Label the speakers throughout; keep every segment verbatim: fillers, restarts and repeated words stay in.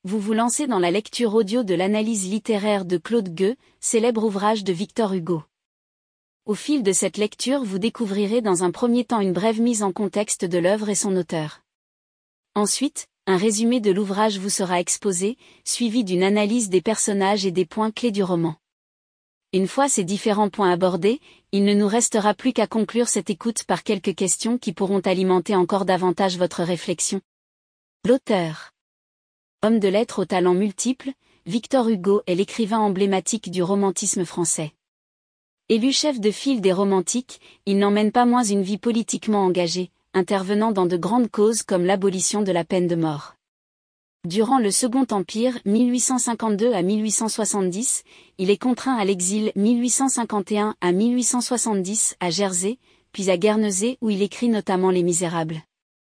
Speaker 1: vous vous lancez dans la lecture audio de l'analyse littéraire de Claude Gueux, célèbre ouvrage de Victor Hugo. Au fil de cette lecture, vous découvrirez dans un premier temps une brève mise en contexte de l'œuvre et son auteur. Ensuite, un résumé de l'ouvrage vous sera exposé, suivi d'une analyse des personnages et des points clés du roman. Une fois ces différents points abordés, il ne nous restera plus qu'à conclure cette écoute par quelques questions qui pourront alimenter encore davantage votre réflexion. L'auteur. Homme de lettres aux talents multiples, Victor Hugo est l'écrivain emblématique du romantisme français. Élu chef de file des romantiques, il n'emmène pas moins une vie politiquement engagée, intervenant dans de grandes causes comme l'abolition de la peine de mort. Durant le Second Empire, mille huit cent cinquante-deux à mille huit cent soixante-dix, il est contraint à l'exil mille huit cent cinquante et un à mille huit cent soixante-dix à Jersey, puis à Guernesey où il écrit notamment Les Misérables.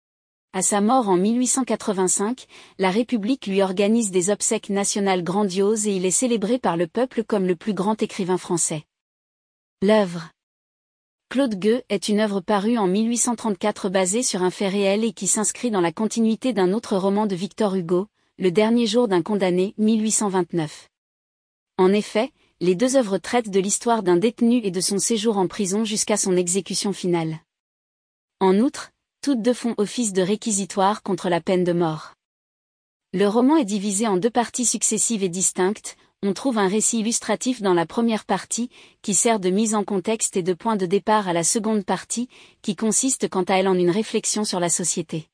Speaker 1: À sa mort en mille huit cent quatre-vingt-cinq, la République lui organise des obsèques nationales grandioses et il est célébré par le peuple comme le plus grand écrivain français. L'œuvre Claude Gueux est une œuvre parue en mille huit cent trente-quatre basée sur un fait réel et qui s'inscrit dans la continuité d'un autre roman de Victor Hugo, Le dernier jour d'un condamné, mille huit cent vingt-neuf. En effet, les deux œuvres traitent de l'histoire d'un détenu et de son séjour en prison jusqu'à son exécution finale. En outre, toutes deux font office de réquisitoire contre la peine de mort. Le roman est divisé en deux parties successives et distinctes. On trouve un récit illustratif dans la première partie, qui sert de mise en contexte et de point de départ à la seconde partie, qui consiste quant à elle en une réflexion sur la société.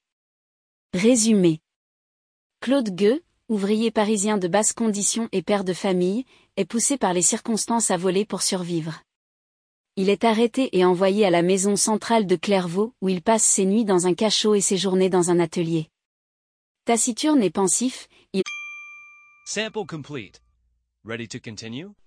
Speaker 1: Résumé. Claude Gueux, ouvrier parisien de basse condition et père de famille, est poussé par les circonstances à voler pour survivre. Il est arrêté et envoyé à la maison centrale de Clairvaux, où il passe ses nuits dans un cachot et ses journées dans un atelier. Taciturne et pensif, il...
Speaker 2: Sample complete. Ready to continue?